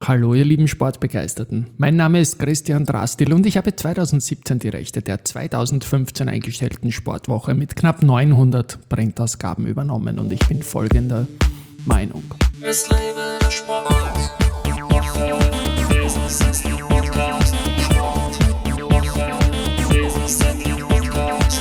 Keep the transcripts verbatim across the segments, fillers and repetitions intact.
Hallo ihr lieben Sportbegeisterten, mein Name ist Christian Drastil und ich habe zweitausendsiebzehn die Rechte der zweitausendfünfzehn eingestellten Sportwoche mit knapp neunhundert Printausgaben übernommen und ich bin folgender Meinung. Es lebe der Sport. Business ist der Podcast. Sport. Business ist der Podcast.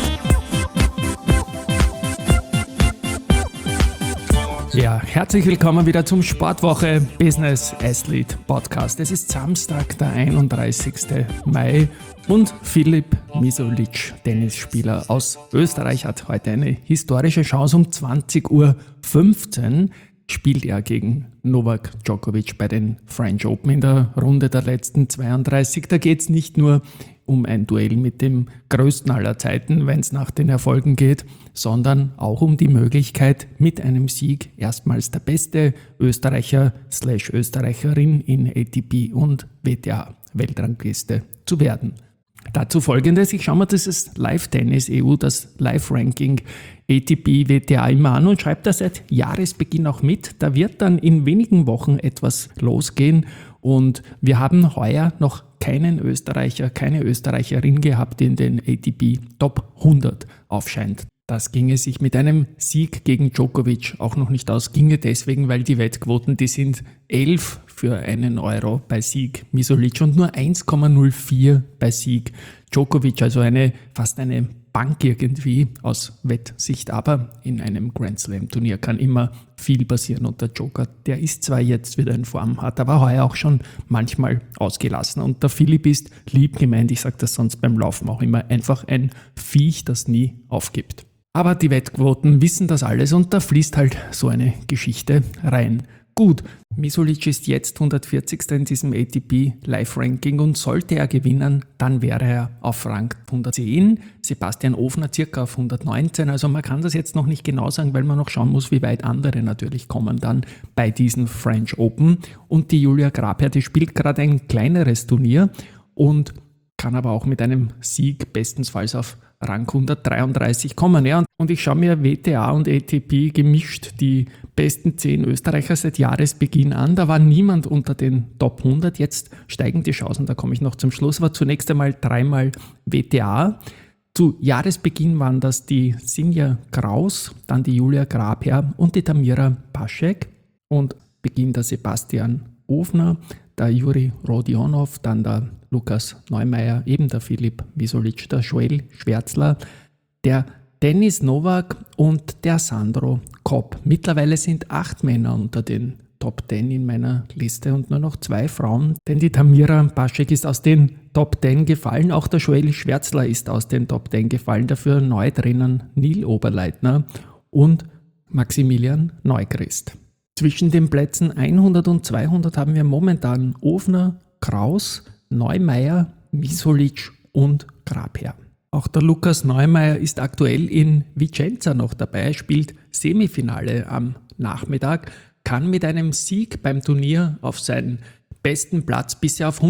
Ja, herzlich willkommen wieder zum Sportwoche Business Athlete Podcast. Es ist Samstag, der einunddreißigsten Mai und Filip Misolic, Tennisspieler aus Österreich, hat heute eine historische Chance. Um zwanzig Uhr fünfzehn spielt er gegen Novak Djokovic bei den French Open in der Runde der letzten zweiunddreißig. Da geht es nicht nur um ein Duell mit dem größten aller Zeiten, wenn es nach den Erfolgen geht, sondern auch um die Möglichkeit, mit einem Sieg erstmals der beste Österreicher slash Österreicherin in A T P und W T A-Weltrangliste zu werden. Dazu folgendes: Ich schaue mir dieses Live-Tennis E U, das Live-Ranking A T P W T A immer an und schreibe das seit Jahresbeginn auch mit. Da wird dann in wenigen Wochen etwas losgehen und wir haben heuer noch keinen Österreicher, keine Österreicherin gehabt, die in den A T P Top hundert aufscheint. Das ginge sich mit einem Sieg gegen Djokovic auch noch nicht aus. Ginge deswegen, weil die Wettquoten, die sind elf für einen Euro bei Sieg Misolic und nur eins Komma null vier bei Sieg Djokovic. Also eine fast eine Bank irgendwie aus Wettsicht. Aber in einem Grand Slam Turnier kann immer viel passieren. Und der Joker, der ist zwar jetzt wieder in Form, hat aber heuer auch schon manchmal ausgelassen. Und der Philipp ist lieb gemeint, ich sage das sonst beim Laufen auch immer, einfach ein Viech, das nie aufgibt. Aber die Wettquoten wissen das alles und da fließt halt so eine Geschichte rein. Gut, Misolic ist jetzt hundertvierzigster in diesem A T P Live-Ranking und sollte er gewinnen, dann wäre er auf Rang hundertzehn, Sebastian Ofner circa auf hundertneunzehn, also man kann das jetzt noch nicht genau sagen, weil man noch schauen muss, wie weit andere natürlich kommen dann bei diesen French Open. Und die Julia Grabherr, die spielt gerade ein kleineres Turnier und kann aber auch mit einem Sieg bestensfalls auf Rang hundertdreiunddreißig kommen. Ja, und ich schaue mir W T A und A T P gemischt die besten zehn Österreicher seit Jahresbeginn an. Da war niemand unter den Top hundert. Jetzt steigen die Chancen, da komme ich noch zum Schluss. Aber zunächst einmal dreimal W T A. Zu Jahresbeginn waren das die Sinja Kraus, dann die Julia Grabherr und die Tamira Paschek. Und Beginn der Sebastian Ofner, der Juri Rodionov, dann der Lukas Neumeier, eben der Filip Misolic, der Joel Schwärzler, der Denis Novak und der Sandro Kopp. Mittlerweile sind acht Männer unter den Top zehn in meiner Liste und nur noch zwei Frauen, denn die Tamira Paschek ist aus den Top zehn gefallen, auch der Joel Schwärzler ist aus den Top zehn gefallen, dafür neu drinnen Neil Oberleitner und Maximilian Neuchrist. Zwischen den Plätzen hundert und zweihundert haben wir momentan Ofner, Kraus, Neumeier, Misolic und Grabherr. Auch der Lukas Neumeier ist aktuell in Vicenza noch dabei, spielt Semifinale am Nachmittag, kann mit einem Sieg beim Turnier auf seinen besten Platz bisher auf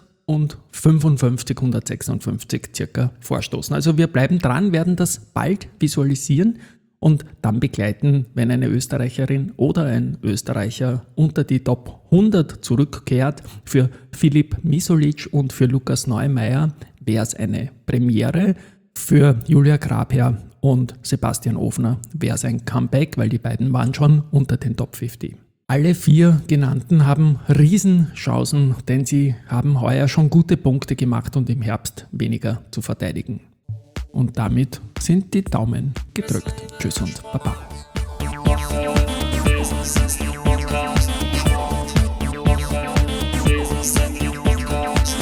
hundertfünfundfünfzig, hundertsechsundfünfzig circa vorstoßen. Also wir bleiben dran, werden das bald visualisieren und dann begleiten, wenn eine Österreicherin oder ein Österreicher unter die Top hundert zurückkehrt. Für Filip Misolic und für Lukas Neumeier wäre es eine Premiere. Für Julia Grabherr und Sebastian Ofner wäre es ein Comeback, weil die beiden waren schon unter den Top fünfzig. Alle vier genannten haben Riesenchancen, denn sie haben heuer schon gute Punkte gemacht und im Herbst weniger zu verteidigen. Und damit sind die Daumen gedrückt. Tschüss und Baba. Business ist der Podcast. Sport. Business ist der Podcast.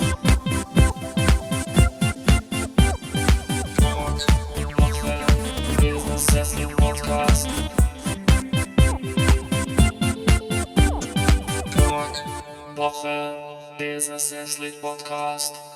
Sport. Business ist der Podcast. Sport. Woche. Business ist der Podcast.